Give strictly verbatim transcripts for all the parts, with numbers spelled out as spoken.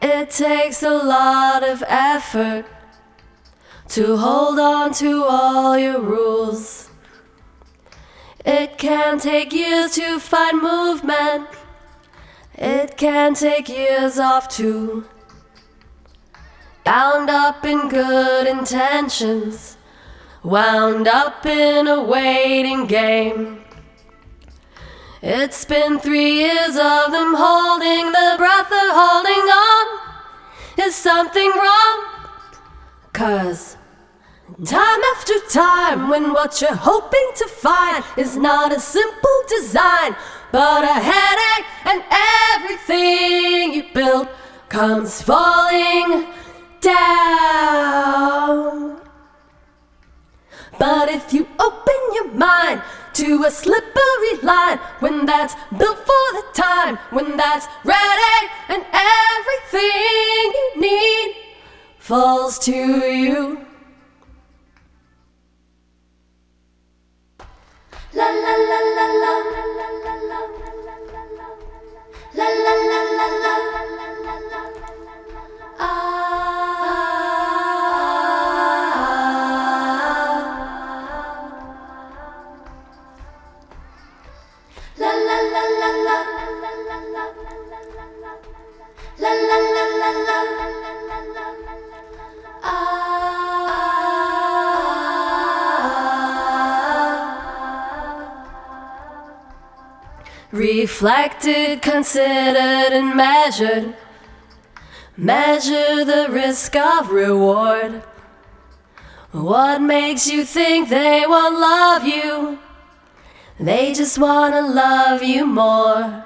It takes a lot of effort to hold on to all your rules. It can take years to find movement. It can take years off too. Bound up in good intentions, wound up in a waiting game. It's been three years of them holding the breath, they're holding on. Is something wrong? 'Cause time after time, when what you're hoping to find is not a simple design, but a headache, and everything you built comes falling down. But if you open your mind to a slippery line, when that's built for the time, when that's ready, and everything you need falls to you. La la la la la la la la la la la la la ah. La la la la la la la la la la la reflected, considered, and measured. Measure the risk of reward. What makes you think they won't love you? They just wanna love you more.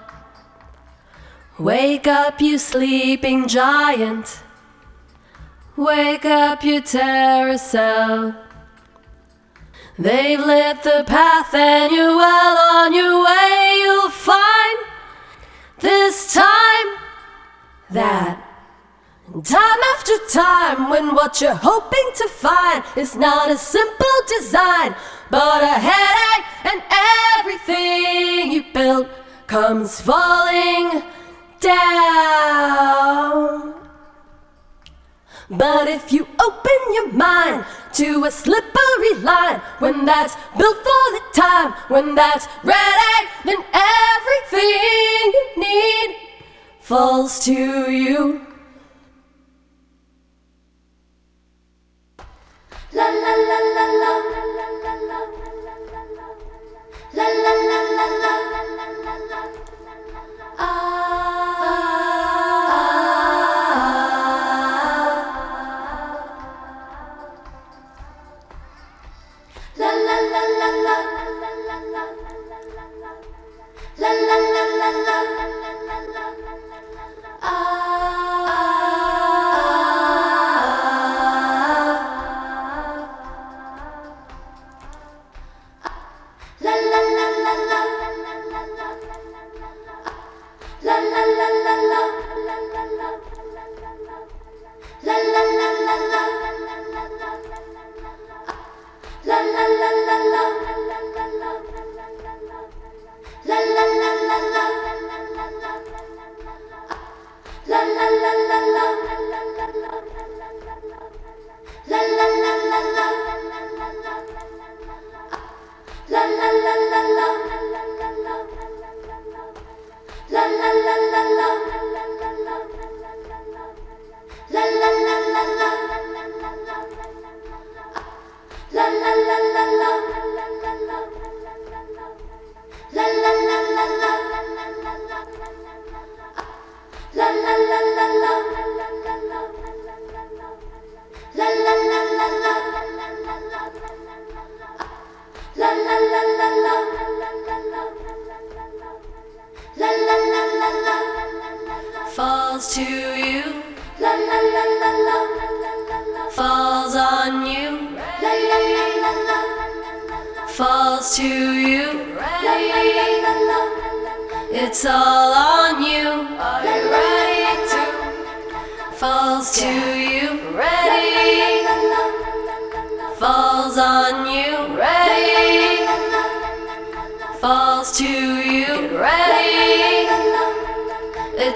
Wake up, you sleeping giant. Wake up, you terror cell. They've lit the path and you're well on your way. You'll find this time that time after time, when what you're hoping to find is not a simple design, but a headache, and everything you built comes falling down. But if you open your mind to a slippery line, when that's built for the time, when that's ready, then everything you need falls to you. La la la la la la la la la la la la ah. La la la la la la la la la la la ah. La la la la la la la la la la la la la la La la la la la la La la la la la La la la la la La la la la la La la la la la La la la la la La la la la la La la la la la La la la la la La la la la la La la la la la La la la la la La la la la la falls to you. La la la la la falls on you. La la la la la falls to you. La la la la la it's all on you. Are you ready to? Falls to you. Ready. Falls on you. Ready. Falls to you. Ready. It's